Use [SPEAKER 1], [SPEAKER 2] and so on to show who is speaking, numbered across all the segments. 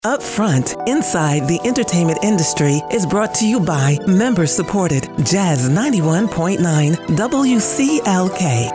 [SPEAKER 1] Up Front, Inside the Entertainment Industry is brought to you by member-supported Jazz 91.9 WCLK.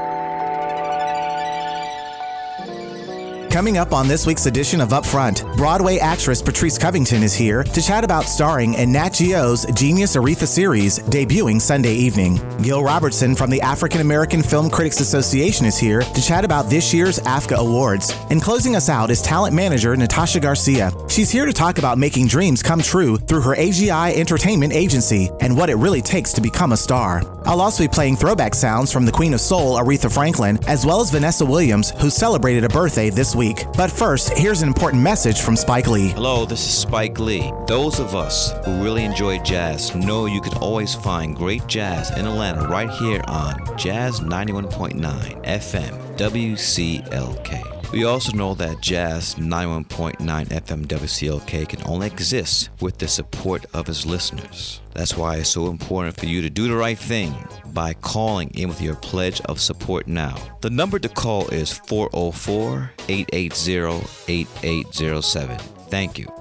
[SPEAKER 2] Coming up on this week's edition of Upfront, Broadway actress Patrice Covington is here to chat about starring in Nat Geo's Genius Aretha series, debuting Sunday evening. Gil Robertson from the African American Film Critics Association is here to chat about this year's AFCA Awards. And closing us out is talent manager Natasha Garcia. She's here to talk about making dreams come true through her AGI Entertainment Agency and what it really takes to become a star. I'll also be playing throwback sounds from the Queen of Soul, Aretha Franklin, as well as Vanessa Williams, who celebrated a birthday this week. But first, here's an important message from Spike Lee.
[SPEAKER 3] Hello, this is Spike Lee. Those of us who really enjoy jazz know you can always find great jazz in Atlanta right here on Jazz 91.9 FM WCLK. We also know that Jazz 91.9 FM WCLK can only exist with the support of its listeners. That's why it's so important for you to do the right thing by calling in with your pledge of support now. The number to call is 404-880-8807. Thank you.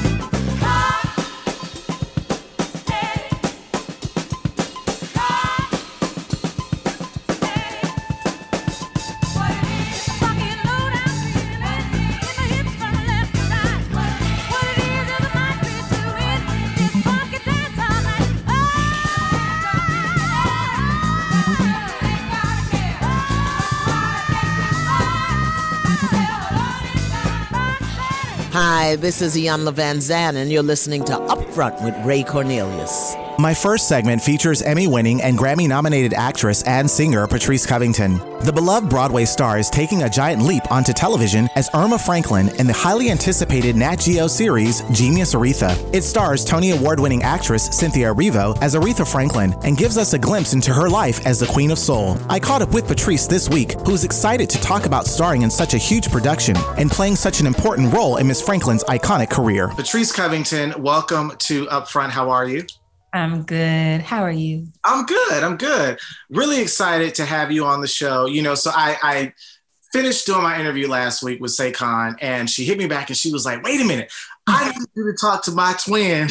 [SPEAKER 4] Hi, this is Iyanla Vanzant, and you're listening to Upfront with Ray Cornelius.
[SPEAKER 2] My first segment features Emmy-winning and Grammy-nominated actress and singer Patrice Covington. The beloved Broadway star is taking a giant leap onto television as Irma Franklin in the highly anticipated Nat Geo series Genius Aretha. It stars Tony Award-winning actress Cynthia Erivo as Aretha Franklin and gives us a glimpse into her life as the Queen of Soul. I caught up with Patrice this week, who's excited to talk about starring in such a huge production and playing such an important role in Miss Franklin's iconic career. Patrice Covington, welcome to Upfront. How are you?
[SPEAKER 5] I'm good. How are you?
[SPEAKER 2] I'm good. Really excited to have you on the show. You know, so I finished doing my interview last week with Saycon, and she hit me back and she was like, wait a minute, I need you to talk to my twin,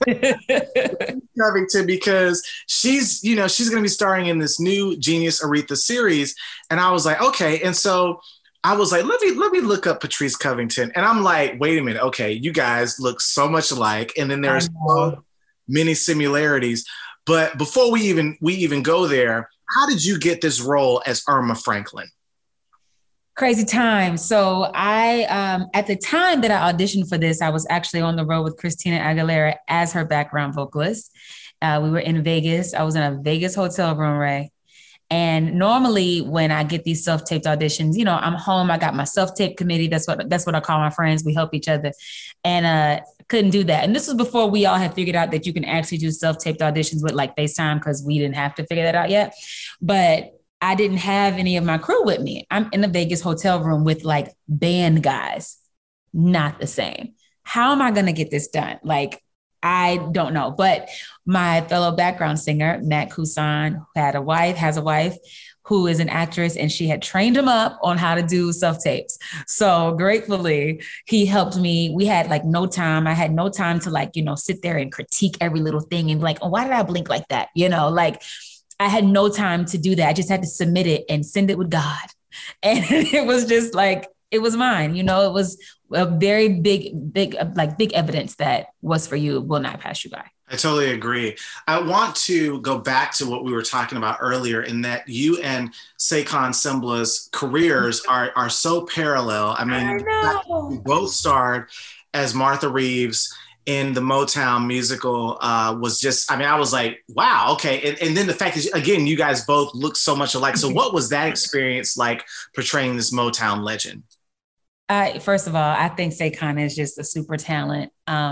[SPEAKER 2] Covington, because she's going to be starring in this new Genius Aretha series. And I was like, okay. And so I was like, let me look up Patrice Covington. And I'm like, wait a minute. Okay. You guys look so much alike. And then there's so many similarities. But before we even go there, how did you get this role as Irma Franklin?
[SPEAKER 5] Crazy time. So I, at the time that I auditioned for this, I was actually on the road with Christina Aguilera as her background vocalist. We were in Vegas. I was in a Vegas hotel room, Ray. And normally when I get these self-taped auditions, you know, I'm home, I got my self-tape committee. That's what I call my friends. We help each other. And couldn't do that. And this was before we all had figured out that you can actually do self-taped auditions with like FaceTime, because we didn't have to figure that out yet. But I didn't have any of my crew with me. I'm in a Vegas hotel room with like band guys. Not the same. How am I going to get this done? Like, I don't know. But my fellow background singer, Matt Kusan, has a wife who is an actress, and she had trained him up on how to do self-tapes. So gratefully, he helped me. We had like no time. I had no time to like, you know, sit there and critique every little thing and be like, oh, why did I blink like that? You know, like I had no time to do that. I just had to submit it and send it with God. And it was just like, it was mine. You know, it was a very big evidence that what's for you will not pass you by.
[SPEAKER 2] I totally agree. I want to go back to what we were talking about earlier, in that you and Saycon Sembla's careers are so parallel. I mean, you both starred as Martha Reeves in the Motown musical was just, I mean, I was like, wow, okay. And then the fact that, again, you guys both look so much alike. So what was that experience like portraying this Motown legend?
[SPEAKER 5] First of all, I think Saycon is just a super talent.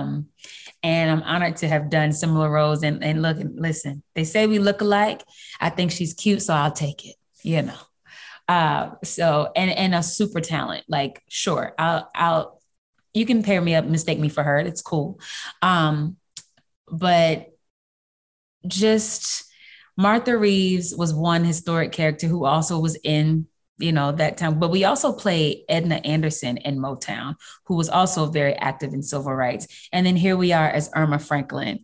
[SPEAKER 5] And I'm honored to have done similar roles. And look, listen, they say we look alike. I think she's cute, so I'll take it, you know. So a super talent. Like, sure, you can pair me up, mistake me for her. It's cool. But just Martha Reeves was one historic character who also was in that time. But we also played Edna Anderson in Motown, who was also very active in civil rights. And then here we are as Irma Franklin.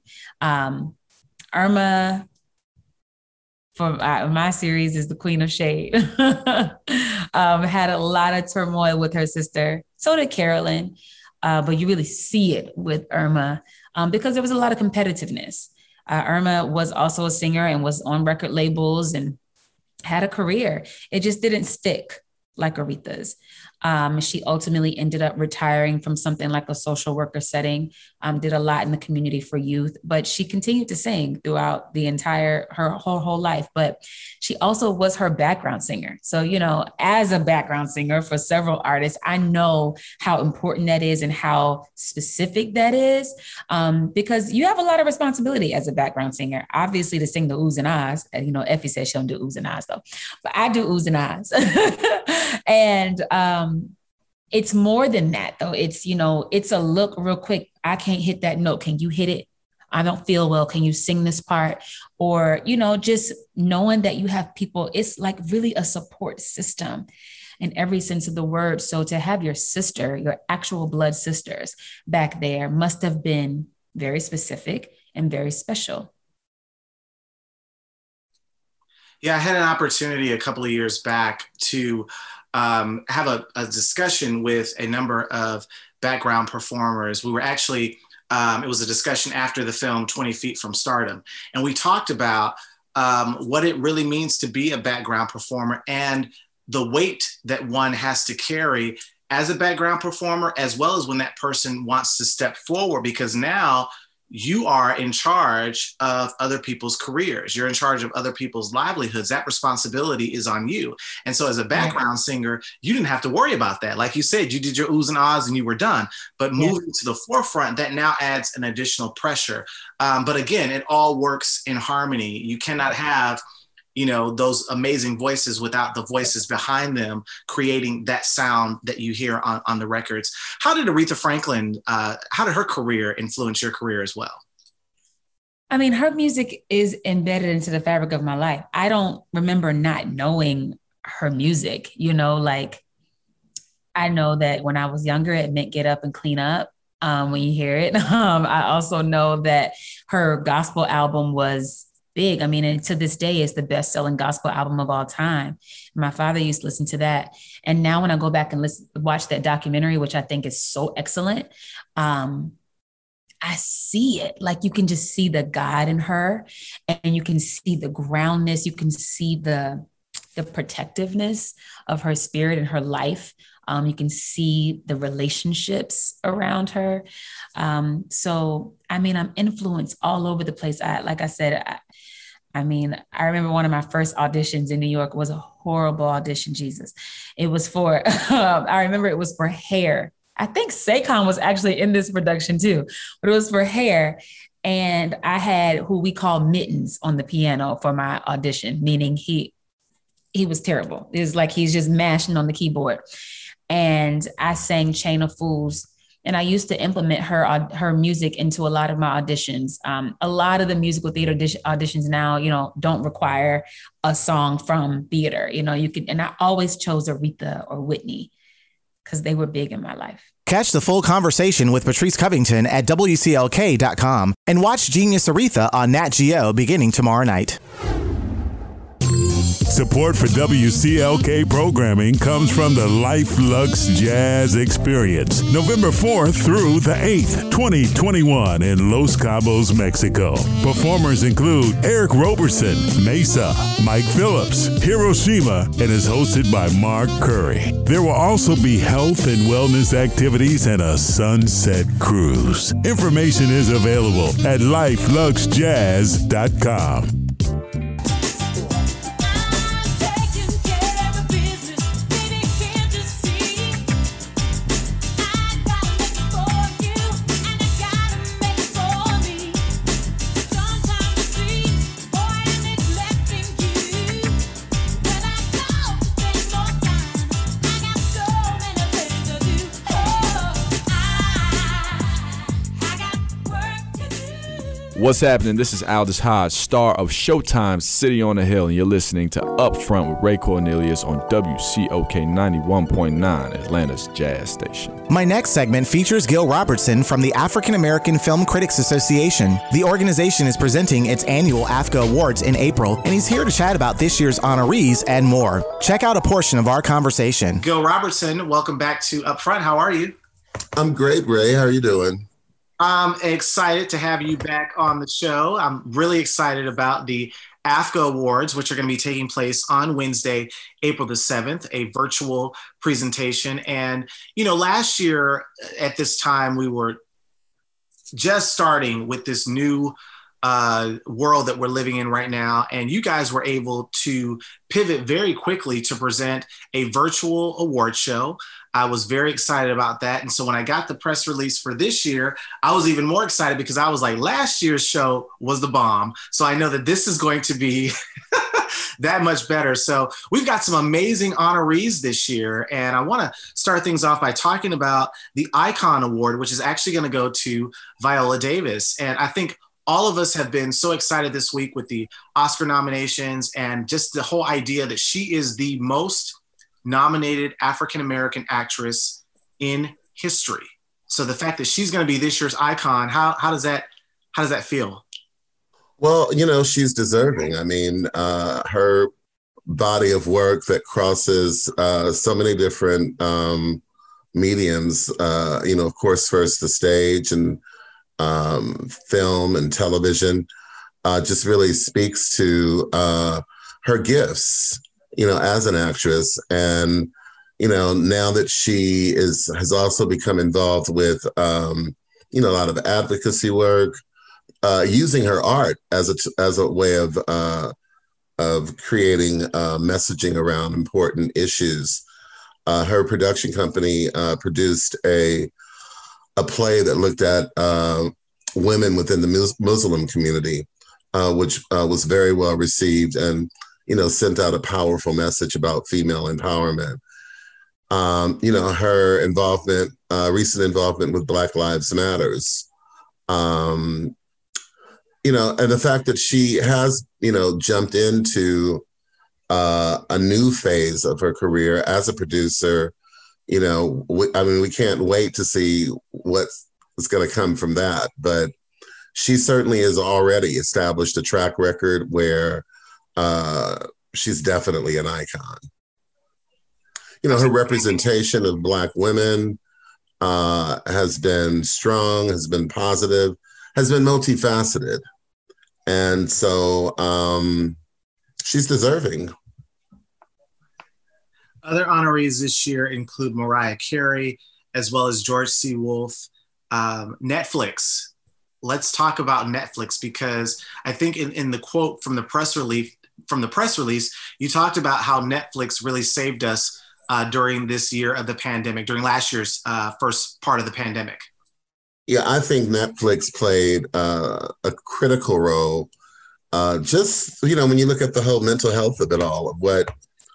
[SPEAKER 5] Irma, for my series, is the Queen of Shade. Had a lot of turmoil with her sister. So did Carolyn. But you really see it with Irma because there was a lot of competitiveness. Irma was also a singer and was on record labels and had a career. It just didn't stick like Aretha's. She ultimately ended up retiring from something like a social worker setting, did a lot in the community for youth, but she continued to sing throughout her whole life. But she also was her background singer. So, as a background singer for several artists, I know how important that is and how specific that is, because you have a lot of responsibility as a background singer, obviously to sing the oohs and ahs. Effie says she don't do oohs and ahs though, but I do oohs and ahs. And it's more than that though. It's, it's a look real quick. I can't hit that note. Can you hit it? I don't feel well. Can you sing this part? Or, just knowing that you have people, it's like really a support system in every sense of the word. So to have your sister, your actual blood sisters back there must have been very specific and very special.
[SPEAKER 6] Yeah, I had an opportunity a couple of years back to have a discussion with a number of background performers. We were actually, it was a discussion after the film 20 Feet from Stardom. And we talked about what it really means to be a background performer and the weight that one has to carry as a background performer, as well as when that person wants to step forward, because now you are in charge of other people's careers. You're in charge of other people's livelihoods. That responsibility is on you. And so as a background singer, you didn't have to worry about that. Like you said, you did your oohs and ahs and you were done. But moving to the forefront, that now adds an additional pressure. But again, it all works in harmony. You cannot have those amazing voices without the voices behind them creating that sound that you hear on the records. How did Aretha Franklin, how did her career influence your career as well?
[SPEAKER 5] I mean, her music is embedded into the fabric of my life. I don't remember not knowing her music, like I know that when I was younger, it meant get up and clean up when you hear it. I also know that her gospel album was big. I mean, and to this day, it's the best-selling gospel album of all time. My father used to listen to that. And now when I go back and watch that documentary, which I think is so excellent, I see it. Like you can just see the God in her and you can see the groundness. You can see the protectiveness of her spirit and her life. You can see the relationships around her. So, I mean, I'm influenced all over the place. Like I said, I remember one of my first auditions in New York was a horrible audition, Jesus. It was for, I remember it was for Hair. I think Saquon was actually in this production too, but it was for Hair. And I had who we call Mittens on the piano for my audition, meaning he was terrible. It was like he's just mashing on the keyboard. And I sang Chain of Fools. And I used to implement her music into a lot of my auditions. A lot of the musical theater auditions now, don't require a song from theater. You can, and I always chose Aretha or Whitney because they were big in my life.
[SPEAKER 2] Catch the full conversation with Patrice Covington at WCLK.com and watch Genius Aretha on Nat Geo beginning tomorrow night.
[SPEAKER 7] Support for WCLK programming comes from the Life Lux Jazz Experience, November 4th through the 8th, 2021 in Los Cabos, Mexico. Performers include Eric Roberson, Mesa, Mike Phillips, Hiroshima, and is hosted by Mark Curry. There will also be health and wellness activities and a sunset cruise. Information is available at lifeluxjazz.com.
[SPEAKER 8] What's happening? This is Aldous Hodge, star of Showtime's City on the Hill, and you're listening to Upfront with Ray Cornelius on WCOK 91.9, Atlanta's Jazz Station.
[SPEAKER 2] My next segment features Gil Robertson from the African American Film Critics Association. The organization is presenting its annual AFCA Awards in April, and he's here to chat about this year's honorees and more. Check out a portion of our conversation.
[SPEAKER 6] Gil Robertson, welcome back to Upfront. How are you?
[SPEAKER 9] I'm great, Ray. How are you doing?
[SPEAKER 6] I'm excited to have you back on the show. I'm really excited about the AFCA Awards, which are going to be taking place on Wednesday, April the 7th, a virtual presentation. And, last year at this time, we were just starting with this new world that we're living in right now. And you guys were able to pivot very quickly to present a virtual award show. I was very excited about that. And so when I got the press release for this year, I was even more excited because I was like, last year's show was the bomb. So I know that this is going to be that much better. So we've got some amazing honorees this year. And I want to start things off by talking about the Icon Award, which is actually going to go to Viola Davis. And I think all of us have been so excited this week with the Oscar nominations and just the whole idea that she is the most nominated African-American actress in history. So the fact that she's going to be this year's icon, how does that feel?
[SPEAKER 9] Well, she's deserving. I mean, her body of work that crosses so many different mediums, of course, first the stage and film and television, just really speaks to her gifts, as an actress. And, now that she has also become involved with, a lot of advocacy work, using her art as a way of creating messaging around important issues. Her production company produced a play that looked at women within the Muslim community, which was very well received and, sent out a powerful message about female empowerment. Her involvement, recent involvement with Black Lives Matters, and the fact that she has, jumped into a new phase of her career as a producer. We can't wait to see what's going to come from that. But she certainly has already established a track record where she's definitely an icon. Her representation of Black women has been strong, has been positive, has been multifaceted. And so she's deserving.
[SPEAKER 6] Other honorees this year include Mariah Carey, as well as George C. Wolfe. Netflix. Let's talk about Netflix, because I think in the quote from the press release, you talked about how Netflix really saved us during this year of the pandemic, during last year's first part of the pandemic.
[SPEAKER 9] Yeah, I think Netflix played a critical role. Just, when you look at the whole mental health of it all, of what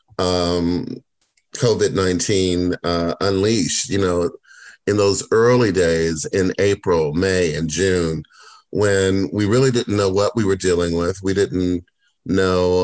[SPEAKER 9] COVID-19 unleashed, in those early days in April, May, and June, when we really didn't know what we were dealing with. We didn't know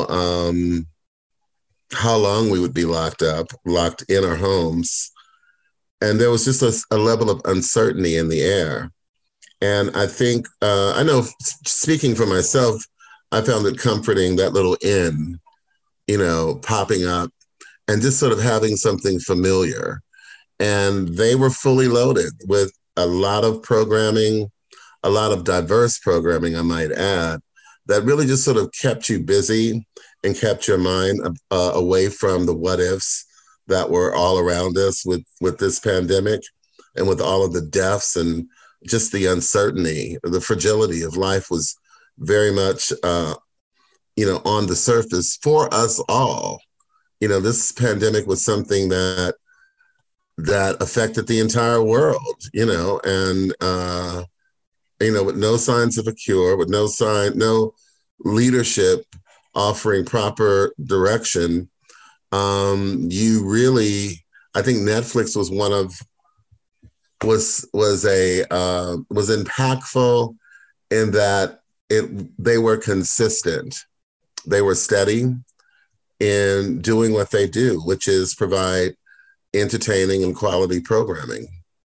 [SPEAKER 9] how long we would be locked in our homes. And there was just a level of uncertainty in the air. And I think, I know, speaking for myself, I found it comforting, that little inn, popping up and just sort of having something familiar. And they were fully loaded with a lot of programming, a lot of diverse programming, I might add, that really just sort of kept you busy and kept your mind away from the what ifs that were all around us with this pandemic and with all of the deaths and just the uncertainty. The fragility of life was very much, on the surface for us all. This pandemic was something that affected the entire world, and, with no signs of a cure, with no leadership offering proper direction. I think Netflix was was impactful in that they were consistent. They were steady in doing what they do, which is provide entertaining and quality programming.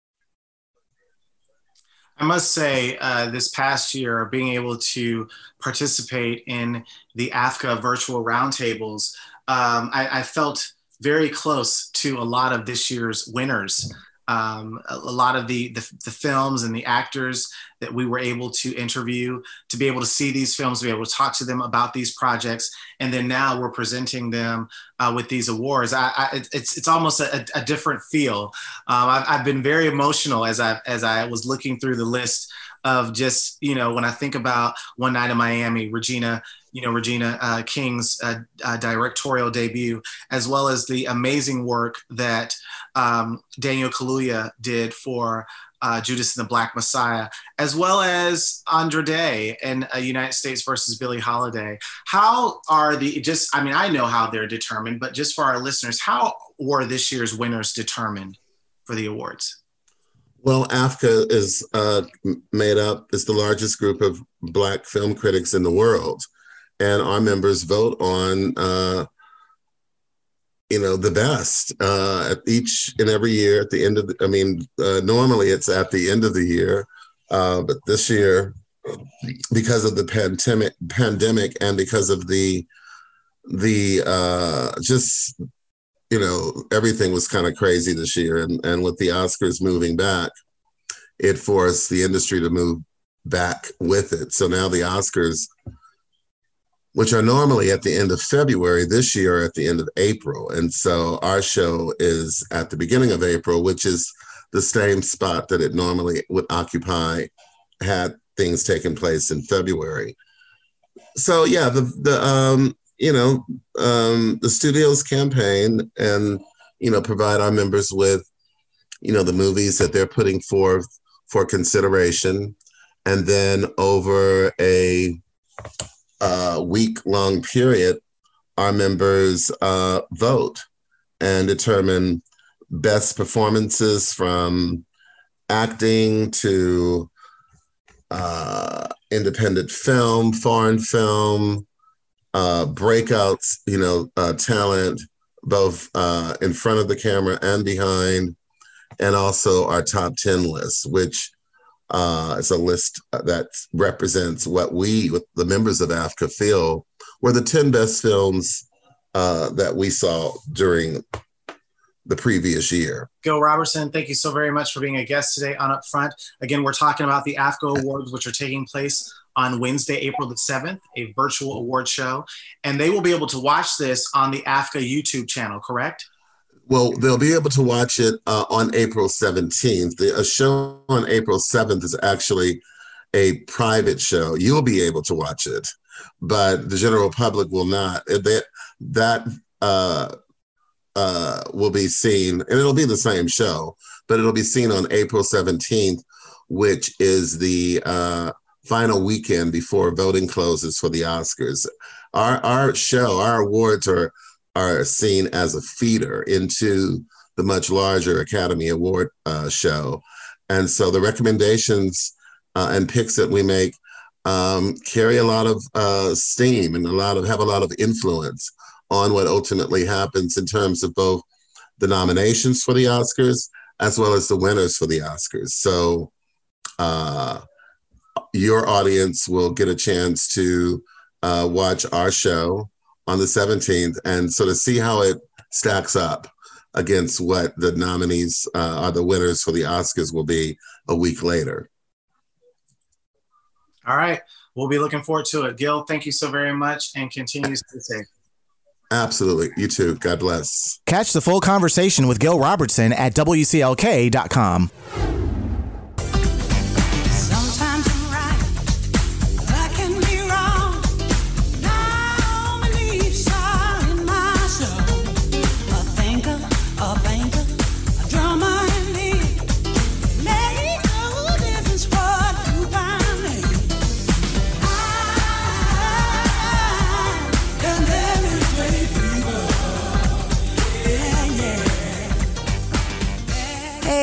[SPEAKER 6] I must say, this past year, being able to participate in the AFCA virtual roundtables, I felt very close to a lot of this year's winners. A lot of the films and the actors that we were able to interview, to be able to see these films, to be able to talk to them about these projects, and then now we're presenting them with these awards. It's almost a different feel. I've been very emotional as I was looking through the list of just, when I think about One Night in Miami, Regina King's directorial debut, as well as the amazing work that Daniel Kaluuya did for Judas and the Black Messiah, as well as Andra Day and United States versus Billie Holiday. How are I know how they're determined, but just for our listeners, how were this year's winners determined for the awards?
[SPEAKER 9] Well, AFCA is the largest group of Black film critics in the world. And our members vote on, the best at each and every year at the end of normally it's at the end of the year. But this year, because of the pandemic and because of the everything was kind of crazy this year. And with the Oscars moving back, it forced the industry to move back with it. So now the Oscars, which are normally at the end of February, this year are at the end of April. And so our show is at the beginning of April, which is the same spot that it normally would occupy had things taken place in February. So yeah, the studios campaign and, provide our members with, the movies that they're putting forth for consideration. And then over a week-long period, our members vote and determine best performances from acting to independent film, foreign film, breakouts, talent, both in front of the camera and behind, and also our top 10 list, which is a list that represents what the members of AFCA, feel were the 10 best films that we saw during the previous year.
[SPEAKER 6] Gil Robertson, thank you so very much for being a guest today on Upfront. Again, we're talking about the AFCA Awards, which are taking place on Wednesday, April the 7th, a virtual award show. And they will be able to watch this on the AFCA YouTube channel, correct?
[SPEAKER 9] Well, they'll be able to watch it on April 17th. A show on April 7th is actually a private show. You'll be able to watch it, but the general public will not. That will be seen, and it'll be the same show, but it'll be seen on April 17th, which is the final weekend before voting closes for the Oscars. Our show, our awards are seen as a feeder into the much larger Academy Award show. And so the recommendations and picks that we make carry a lot of steam and have a lot of influence on what ultimately happens in terms of both the nominations for the Oscars as well as the winners for the Oscars. So your audience will get a chance to watch our show on the 17th and sort of see how it stacks up against what the nominees or the winners for the Oscars will be a week later.
[SPEAKER 6] All right. We'll be looking forward to it. Gil, thank you so very much, and continue to stay safe.
[SPEAKER 9] Absolutely. You too. God bless.
[SPEAKER 2] Catch the full conversation with Gil Robertson at WCLK.com.
[SPEAKER 10] This is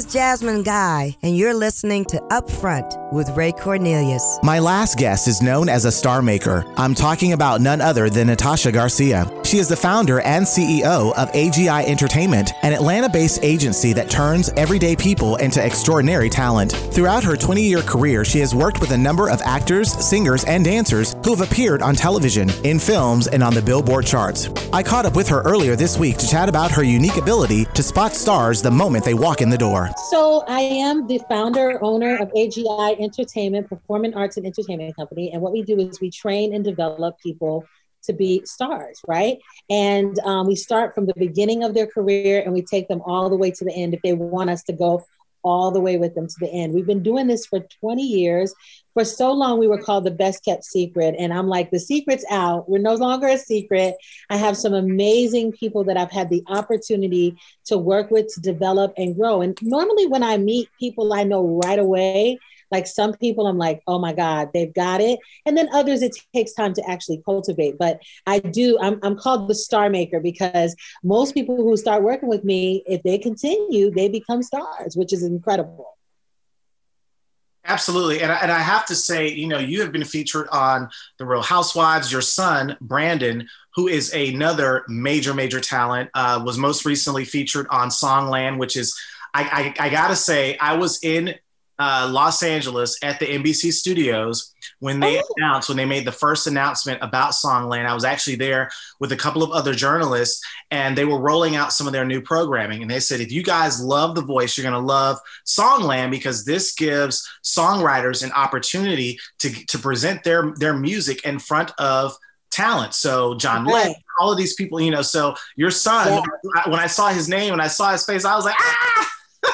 [SPEAKER 10] is Jasmine Guy, and you're listening to Upfront with Ray Cornelius.
[SPEAKER 2] My last guest is known as a star maker. I'm talking about none other than Natasha Garcia. She is the founder and CEO of AGI Entertainment, an Atlanta-based agency that turns everyday people into extraordinary talent. Throughout her 20-year career, she has worked with a number of actors, singers, and dancers who have appeared on television, in films, and on the Billboard charts. I caught up with her earlier this week to chat about her unique ability to spot stars the moment they walk in the door.
[SPEAKER 11] So I am the founder, owner of AGI Entertainment, Performing Arts and Entertainment Company. And what we do is we train and develop people to be stars, right? And we start from the beginning of their career and we take them all the way to the end if they want us to go all the way with them to the end. We've been doing this for 20 years. For so long, we were called the best kept secret. And I'm like, the secret's out. We're no longer a secret. I have some amazing people that I've had the opportunity to work with, to develop and grow. And normally when I meet people I know right away, like some people, I'm like, oh my God, they've got it. And then others, it takes time to actually cultivate. But I'm called the star maker because most people who start working with me, if they continue, they become stars, which is incredible.
[SPEAKER 6] Absolutely. And I have to say, you have been featured on The Real Housewives. Your son, Brandon, who is another major, major talent, was most recently featured on Songland, which is, I got to say, I was in Los Angeles at the NBC studios when they made the first announcement about Songland. I was actually there with a couple of other journalists and they were rolling out some of their new programming. And they said, if you guys love The Voice, you're going to love Songland because this gives songwriters an opportunity to present their music in front of talent. So John Legend, all of these people, so your son, when I saw his name and I saw his face, I was like, ah!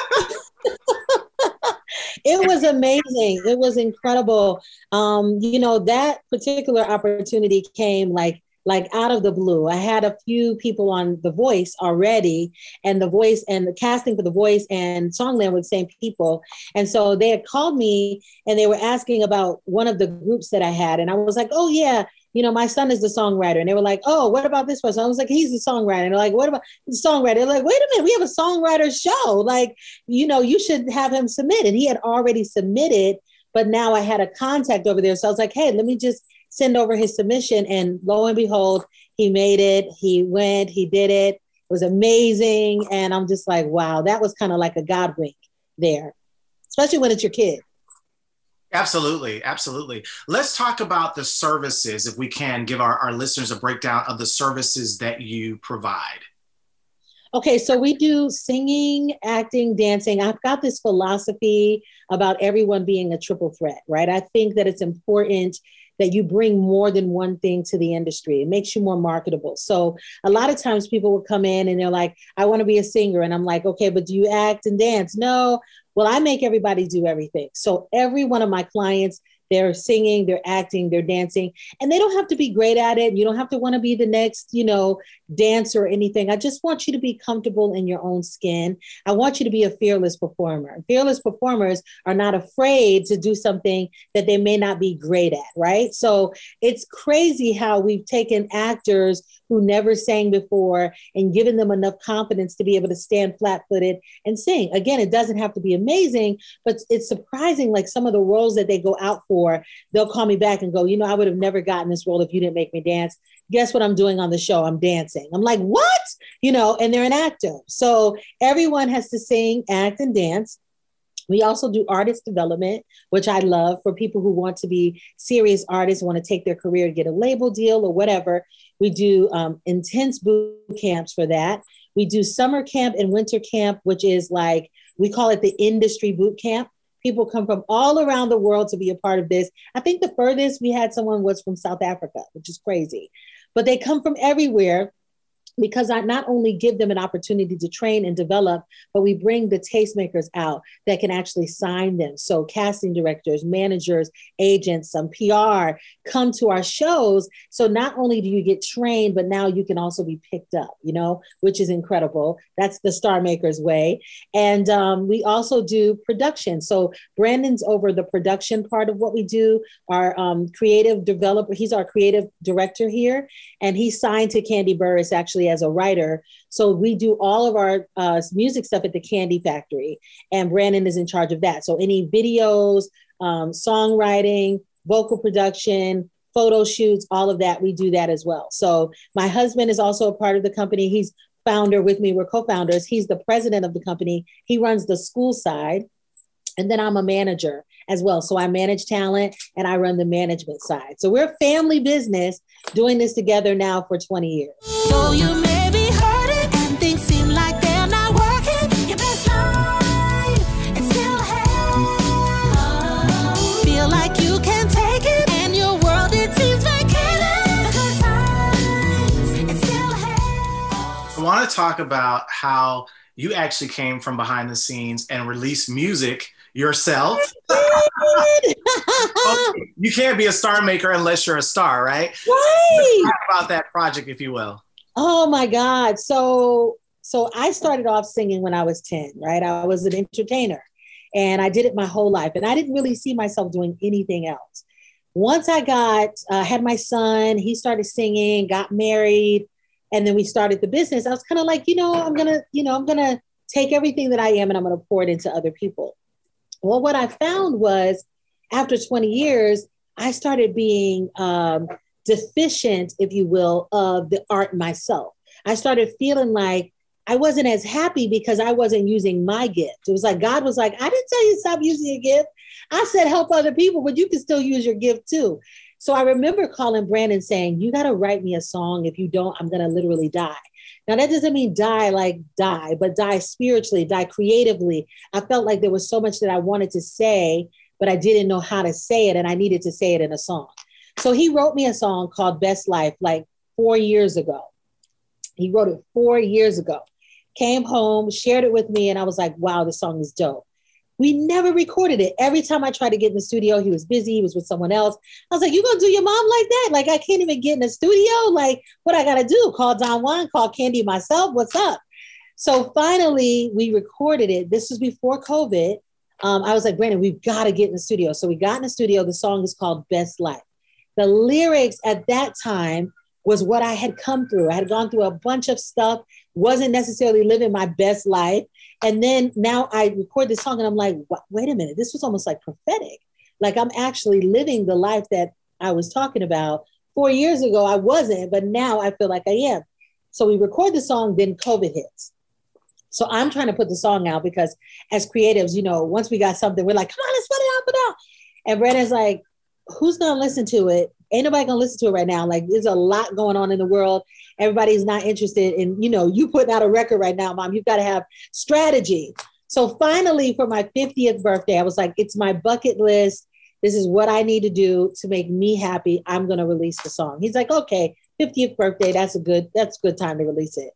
[SPEAKER 11] It was amazing. It was incredible. That particular opportunity came like out of the blue. I had a few people on The Voice already, and The Voice and the casting for The Voice and Songland were the same people. And so they had called me and they were asking about one of the groups that I had. And I was like, oh yeah, my son is the songwriter. And they were like, oh, what about this person? I was like, he's the songwriter. And they're like, what about the songwriter? They're like, wait a minute, we have a songwriter show. Like, you should have him submit. And he had already submitted, but now I had a contact over there. So I was like, hey, let me just send over his submission. And lo and behold, he made it. He went, he did it. It was amazing. And I'm just like, wow, that was kind of like a God wink there, especially when it's your kid.
[SPEAKER 6] Absolutely. Absolutely. Let's talk about the services, if we can give our listeners a breakdown of the services that you provide.
[SPEAKER 11] Okay, so we do singing, acting, dancing. I've got this philosophy about everyone being a triple threat, right? I think that it's important that you bring more than one thing to the industry. It makes you more marketable. So a lot of times people will come in and they're like, I want to be a singer. And I'm like, okay, but do you act and dance? No. Well, I make everybody do everything. So every one of my clients, they're singing, they're acting, they're dancing, and they don't have to be great at it. You don't have to want to be the next, dancer or anything. I just want you to be comfortable in your own skin. I want you to be a fearless performer. Fearless performers are not afraid to do something that they may not be great at, right? So it's crazy how we've taken actors who never sang before and given them enough confidence to be able to stand flat-footed and sing. Again, it doesn't have to be amazing, but it's surprising, like some of the roles that they go out for, they'll call me back and go, I would have never gotten this role if you didn't make me dance. Guess what I'm doing on the show? I'm dancing. I'm like, what? And they're an actor. So everyone has to sing, act, and dance. We also do artist development, which I love for people who want to be serious artists, want to take their career, get a label deal or whatever. We do intense boot camps for that. We do summer camp and winter camp, which is like, we call it the industry boot camp. People come from all around the world to be a part of this. I think the furthest we had someone was from South Africa, which is crazy. But they come from everywhere because I not only give them an opportunity to train and develop, but we bring the tastemakers out that can actually sign them. So casting directors, managers, agents, some PR come to our shows. So not only do you get trained, but now you can also be picked up, which is incredible. That's the Star Makers way. And we also do production. So Brandon's over the production part of what we do. Our creative developer, he's our creative director here. And he's signed to Candy Burris actually basically as a writer. So we do all of our music stuff at the Candy Factory, and Brandon is in charge of that. So any videos, songwriting, vocal production, photo shoots, all of that, we do that as well. So my husband is also a part of the company. He's founder with me. We're co-founders. He's the president of the company. He runs the school side. And then I'm a manager as well. So I manage talent and I run the management side. So we're a family business doing this together now for 20 years.
[SPEAKER 12] So you may be hurting and things seem like they're not working. Your best life is still ahead. Feel like you can take it and your world, it seems vacated. The good times, it's still ahead.
[SPEAKER 6] I want to talk about how you actually came from behind the scenes and released music yourself. You can't be a star maker unless you're a star, right?
[SPEAKER 11] Right.
[SPEAKER 6] Let's talk about that project, if you will.
[SPEAKER 11] Oh my God. So I started off singing when I was 10, right? I was an entertainer and I did it my whole life. And I didn't really see myself doing anything else. Once I had my son, he started singing, got married, and then we started the business. I was kind of like, I'm going to take everything that I am and I'm going to pour it into other people. Well, what I found was after 20 years, I started being deficient, if you will, of the art myself. I started feeling like I wasn't as happy because I wasn't using my gift. It was like, God was like, I didn't tell you to stop using your gift. I said, help other people, but you can still use your gift too. So I remember calling Brandon saying, you got to write me a song. If you don't, I'm going to literally die. Now, that doesn't mean die, but die spiritually, die creatively. I felt like there was so much that I wanted to say, but I didn't know how to say it, and I needed to say it in a song. So he wrote me a song called Best Life like 4 years ago. He wrote it 4 years ago, came home, shared it with me, and I was like, wow, this song is dope. We never recorded it. Every time I tried to get in the studio, he was busy. He was with someone else. I was like, you gonna do your mom like that? Like, I can't even get in the studio. Like, what I gotta do? Call Don Juan, call Candy myself. What's up? So finally, we recorded it. This was before COVID. I was like, Brandon, we've got to get in the studio. So we got in the studio. The song is called Best Life. The lyrics at that time was what I had come through. I had gone through a bunch of stuff, wasn't necessarily living my best life. And then now I record this song and I'm like, wait a minute, this was almost like prophetic. Like I'm actually living the life that I was talking about. 4 years ago, I wasn't, but now I feel like I am. So we record the song, then COVID hits. So I'm trying to put the song out because as creatives, once we got something, we're like, come on, let's put it out. And Brandon's like, who's going to listen to it? Ain't nobody going to listen to it right now. Like there's a lot going on in the world. Everybody's not interested in, you putting out a record right now, Mom. You've got to have strategy. So finally, for my 50th birthday, I was like, it's my bucket list. This is what I need to do to make me happy. I'm going to release the song. He's like, okay, 50th birthday. That's a good time to release it.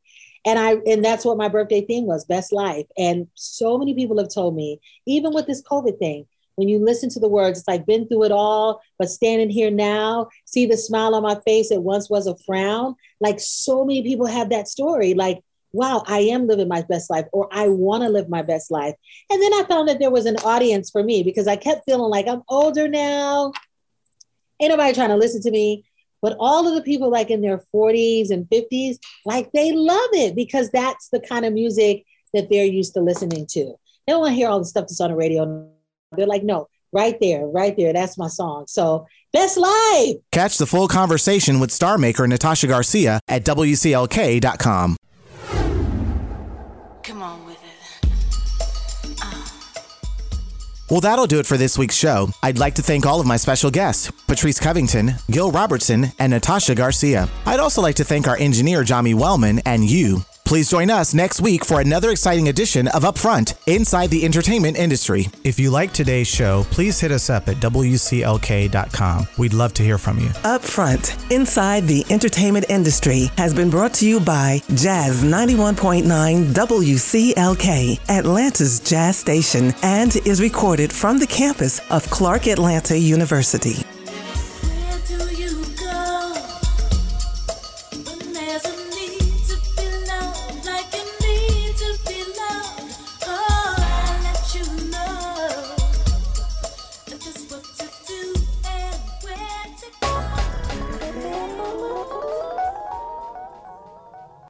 [SPEAKER 11] And that's what my birthday theme was, Best Life. And so many people have told me, even with this COVID thing, when you listen to the words, it's like been through it all, but standing here now, see the smile on my face. It once was a frown. Like so many people have that story. Like, wow, I am living my best life, or I want to live my best life. And then I found that there was an audience for me because I kept feeling like I'm older now. Ain't nobody trying to listen to me. But all of the people like in their 40s and 50s, like they love it because that's the kind of music that they're used to listening to. They don't want to hear all the stuff that's on the radio. They're like, no, right there, that's my song. So Best Life.
[SPEAKER 2] Catch the full conversation with star maker Natasha Garcia at WCLK.com.
[SPEAKER 12] Come on with it.
[SPEAKER 2] Well, that'll do it for this week's show. I'd like to thank all of my special guests, Patrice Covington, Gil Robertson, and Natasha Garcia. I'd also like to thank our engineer, Jami Wellman, and you. Please join us next week for another exciting edition of Upfront, Inside the Entertainment Industry.
[SPEAKER 13] If you like today's show, please hit us up at WCLK.com. We'd love to hear from you.
[SPEAKER 1] Upfront, Inside the Entertainment Industry has been brought to you by Jazz 91.9 WCLK, Atlanta's jazz station, and is recorded from the campus of Clark Atlanta University.